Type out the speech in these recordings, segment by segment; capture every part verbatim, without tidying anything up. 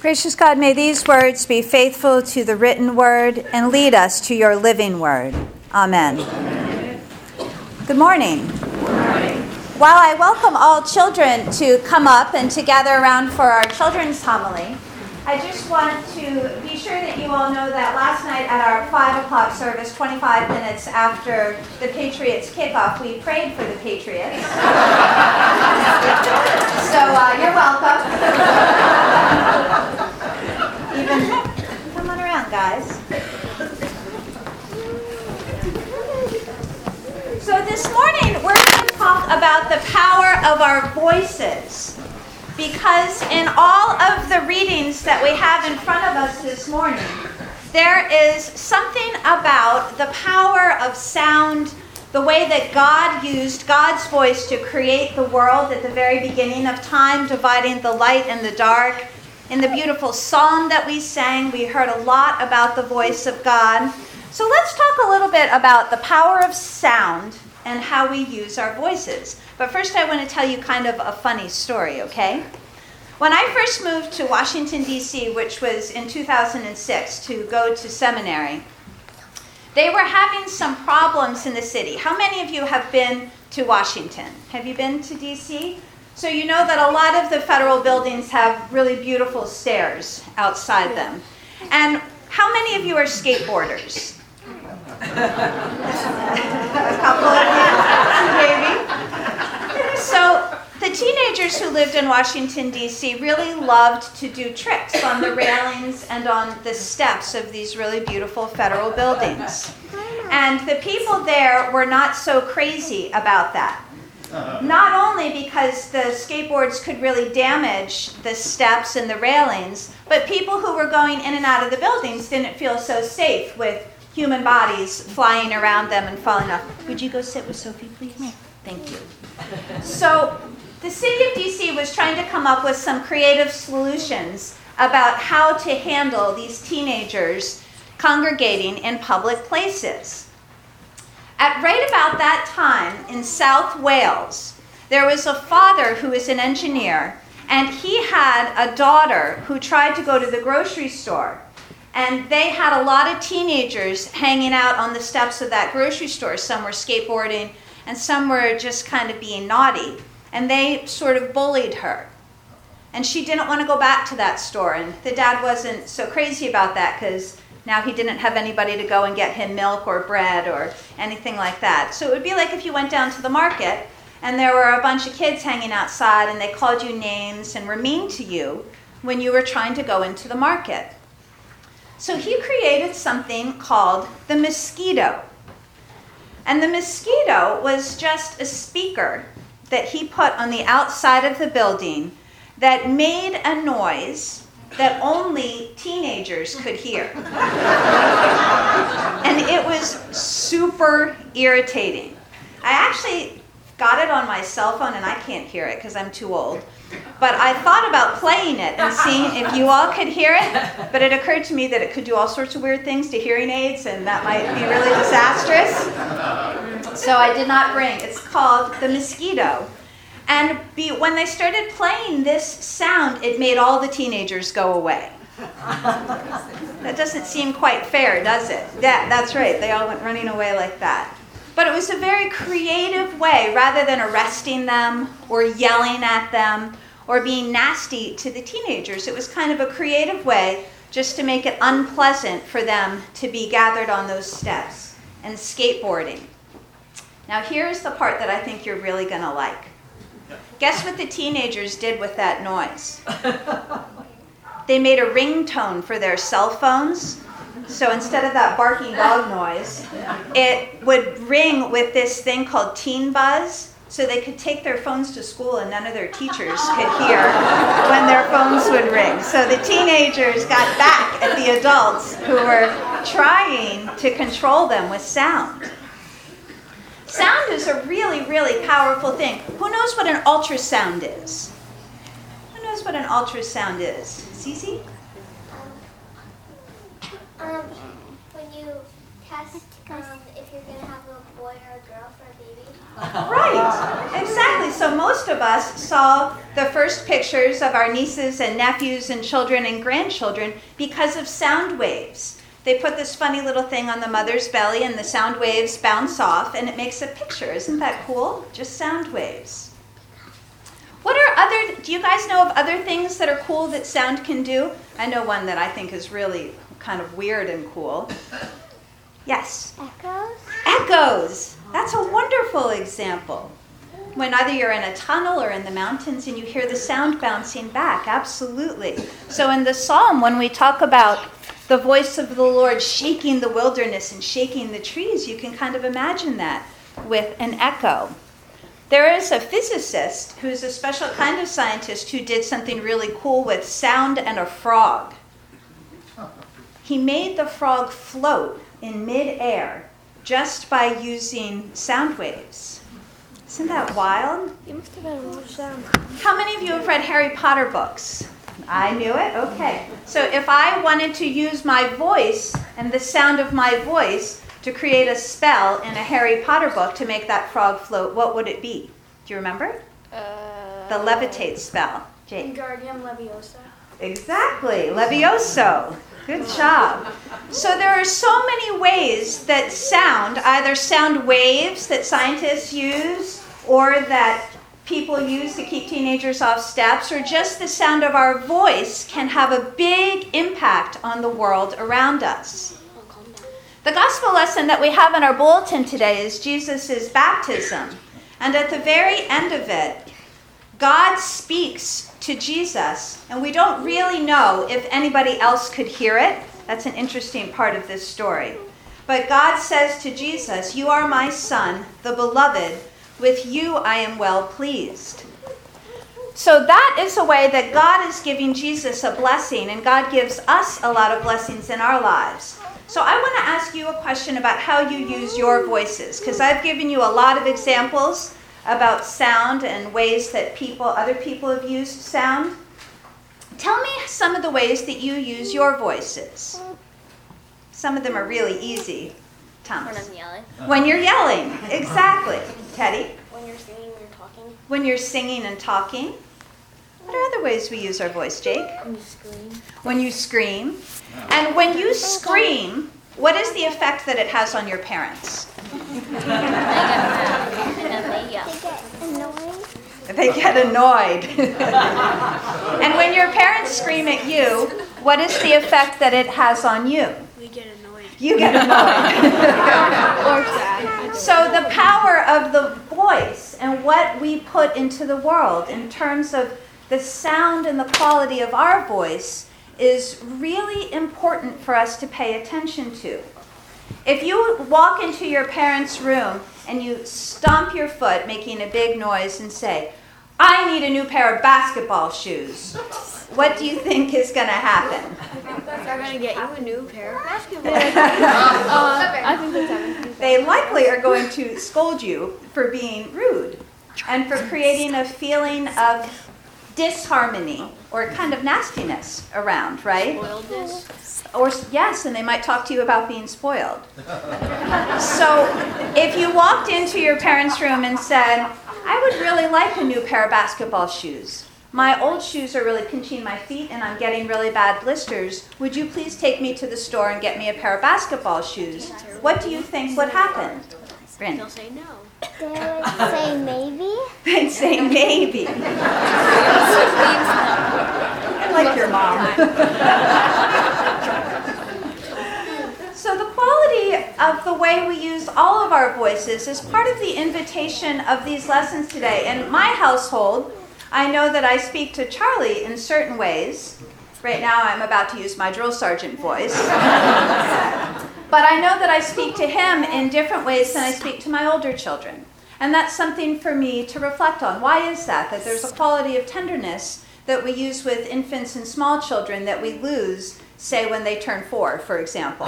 Gracious God, may these words be faithful to the written word and lead us to your living word. Amen. Amen. Good morning. Good morning. While I welcome all children to come up and to gather around for our children's homily, I just want to be sure that you all know that last night at our five o'clock service, twenty-five minutes after the Patriots kickoff, we prayed for the Patriots. So uh, you're welcome. Even, come on around, guys. So this morning, we're going to talk about the power of our voices. Because in all of the readings that we have in front of us this morning, there is something about the power of sound, the way that God used God's voice to create the world at the very beginning of time, dividing the light and the dark. In the beautiful psalm that we sang, we heard a lot about the voice of God. So let's talk a little bit about the power of sound and how we use our voices. But first I want to tell you kind of a funny story, okay? When I first moved to Washington, D C, which was in two thousand six, to go to seminary, they were having some problems in the city. How many of you have been to Washington? Have you been to D C? So you know that a lot of the federal buildings have really beautiful stairs outside them. And how many of you are skateboarders? A couple of you, maybe. So the teenagers who lived in Washington, D C really loved to do tricks on the railings and on the steps of these really beautiful federal buildings. And the people there were not so crazy about that. Not only because the skateboards could really damage the steps and the railings, but people who were going in and out of the buildings didn't feel so safe with human bodies flying around them and falling off. Would you go sit with Sophie, please? Thank you. So the city of D C was trying to come up with some creative solutions about how to handle these teenagers congregating in public places. At right about that time in South Wales, there was a father who was an engineer, and he had a daughter who tried to go to the grocery store. And they had a lot of teenagers hanging out on the steps of that grocery store. Some were skateboarding, and some were just kind of being naughty. And they sort of bullied her. And she didn't want to go back to that store. And the dad wasn't so crazy about that because now he didn't have anybody to go and get him milk or bread or anything like that. So it would be like if you went down to the market and there were a bunch of kids hanging outside and they called you names and were mean to you when you were trying to go into the market. So he created something called the mosquito. And the mosquito was just a speaker that he put on the outside of the building that made a noise that only teenagers could hear. And it was super irritating. I actually got it on my cell phone, and I can't hear it because I'm too old. But I thought about playing it and seeing if you all could hear it, but it occurred to me that it could do all sorts of weird things to hearing aids, and that might be really disastrous. So I did not bring. It's called the mosquito. And be, when they started playing this sound, it made all the teenagers go away. That doesn't seem quite fair, does it? Yeah, that's right. They all went running away like that. But it was a very creative way, rather than arresting them or yelling at them or being nasty to the teenagers. It was kind of a creative way just to make it unpleasant for them to be gathered on those steps and skateboarding. Now here's the part that I think you're really going to like. Guess what the teenagers did with that noise? They made a ringtone for their cell phones. So instead of that barking dog noise, it would ring with this thing called Teen Buzz, so they could take their phones to school and none of their teachers could hear when their phones would ring. So the teenagers got back at the adults who were trying to control them with sound. Sound is a really, really powerful thing. Who knows what an ultrasound is? Who knows what an ultrasound is? Cece? Um, when you test um, if you're going to have a boy or a girl for a baby? Right, exactly. So most of us saw the first pictures of our nieces and nephews and children and grandchildren because of sound waves. They put this funny little thing on the mother's belly and the sound waves bounce off and it makes a picture. Isn't that cool? Just sound waves. What are other, do you guys know of other things that are cool that sound can do? I know one that I think is really kind of weird and cool. Yes? Echoes? Echoes. That's a wonderful example. When either you're in a tunnel or in the mountains and you hear the sound bouncing back. Absolutely. So in the psalm, when we talk about the voice of the Lord shaking the wilderness and shaking the trees, you can kind of imagine that with an echo. There is a physicist who's a special kind of scientist who did something really cool with sound and a frog. He made the frog float in midair just by using sound waves. Isn't that wild? You must have been watched sound. How many of you have read Harry Potter books? I knew it? Okay. So if I wanted to use my voice and the sound of my voice to create a spell in a Harry Potter book to make that frog float, what would it be? Do you remember? Uh, The levitate spell. Jake. Wingardium Leviosa. Exactly. Levioso. Good job. So there are so many ways that sound, either sound waves that scientists use or that people use to keep teenagers off steps, or just the sound of our voice can have a big impact on the world around us. The gospel lesson that we have in our bulletin today is Jesus' baptism. And at the very end of it, God speaks to Jesus, and we don't really know if anybody else could hear it. That's an interesting part of this story. But God says to Jesus, "You are my son, the beloved. With you I am well pleased." So that is a way that God is giving Jesus a blessing, and God gives us a lot of blessings in our lives. So I want to ask you a question about how you use your voices, because I've given you a lot of examples about sound and ways that people, other people have used sound. Tell me some of the ways that you use your voices. Some of them are really easy. Thomas. When I'm yelling. When you're yelling, exactly. Teddy? When you're singing, when you're talking. When you're singing and talking. What are other ways we use our voice, Jake? When you scream. When you scream. And when you scream, what is the effect that it has on your parents? They get mad. And then they yell. They get annoyed. They get annoyed. And when your parents scream at you, what is the effect that it has on you? We get annoyed. You get annoyed. Or sad. So the power of the voice and what we put into the world in terms of the sound and the quality of our voice is really important for us to pay attention to. If you walk into your parents' room and you stomp your foot, making a big noise, and say, "I need a new pair of basketball shoes," what do you think is going to happen? They're going to get you a new pair of basketball. uh, I think that's happening. They likely are going to scold you for being rude and for creating a feeling of disharmony or kind of nastiness around, right? Spoiledness. Or yes, and they might talk to you about being spoiled. So if you walked into your parents' room and said, "I would really like a new pair of basketball shoes. My old shoes are really pinching my feet and I'm getting really bad blisters. Would you please take me to the store and get me a pair of basketball shoes?" What do you think would happen? Bryn? They'll say no. They would say maybe. They'd say maybe. Like your mom. So the quality of the way we use all of our voices is part of the invitation of these lessons today. In my household, I know that I speak to Charlie in certain ways. Right now I'm about to use my drill sergeant voice. But I know that I speak to him in different ways than I speak to my older children. And that's something for me to reflect on. Why is that? That there's a quality of tenderness that we use with infants and small children that we lose, say, when they turn four, for example.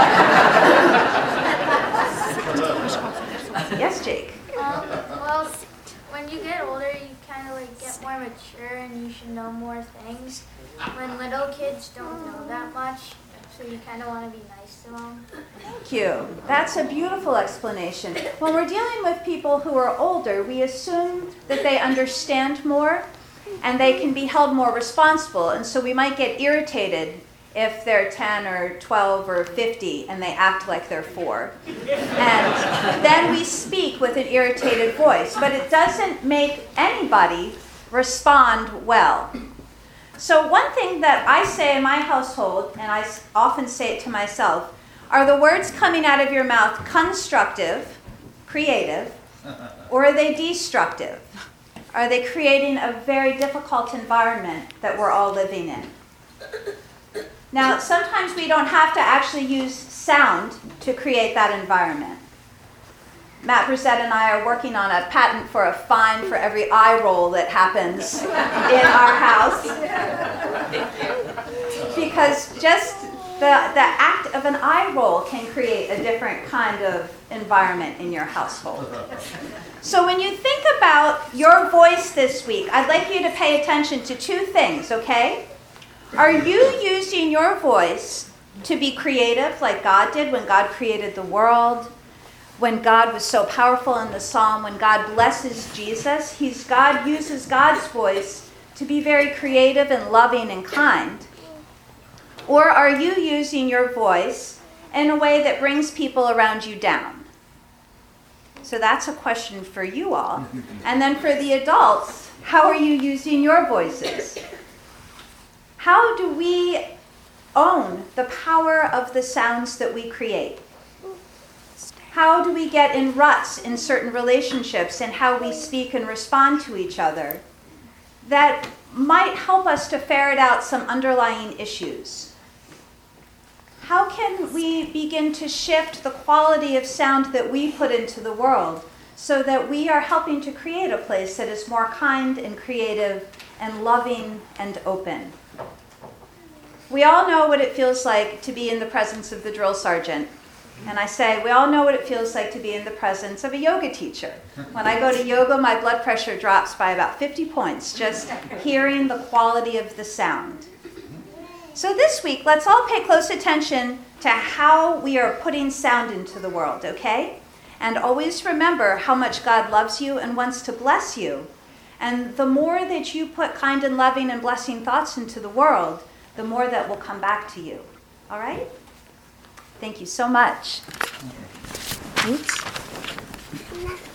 Yes, Jake? Um, well, when you get older, you kind of like get more mature and you should know more things. When little kids don't know that much, so you kind of want to be nice to them. Thank you. That's a beautiful explanation. When we're dealing with people who are older, we assume that they understand more and they can be held more responsible. And so we might get irritated if they're ten or twelve or fifty and they act like they're four. And then we speak with an irritated voice, but it doesn't make anybody respond well. So one thing that I say in my household, and I often say it to myself, are the words coming out of your mouth constructive, creative, or are they destructive? Are they creating a very difficult environment that we're all living in? Now, sometimes we don't have to actually use sound to create that environment. Matt Brissett and I are working on a patent for a fine for every eye roll that happens in our house. Because just the, the act of an eye roll can create a different kind of environment in your household. So when you think about your voice this week, I'd like you to pay attention to two things, okay? Are you using your voice to be creative like God did when God created the world? When God was so powerful in the psalm, when God blesses Jesus, he's God uses God's voice to be very creative and loving and kind. Or are you using your voice in a way that brings people around you down? So that's a question for you all. And then for the adults, how are you using your voices? How do we own the power of the sounds that we create? How do we get in ruts in certain relationships and how we speak and respond to each other that might help us to ferret out some underlying issues? How can we begin to shift the quality of sound that we put into the world so that we are helping to create a place that is more kind and creative and loving and open? We all know what it feels like to be in the presence of the drill sergeant. And I say, we all know what it feels like to be in the presence of a yoga teacher. When I go to yoga, my blood pressure drops by about fifty points, just hearing the quality of the sound. So this week, let's all pay close attention to how we are putting sound into the world, okay? And always remember how much God loves you and wants to bless you. And the more that you put kind and loving and blessing thoughts into the world, the more that will come back to you. All right? Thank you so much. Oops.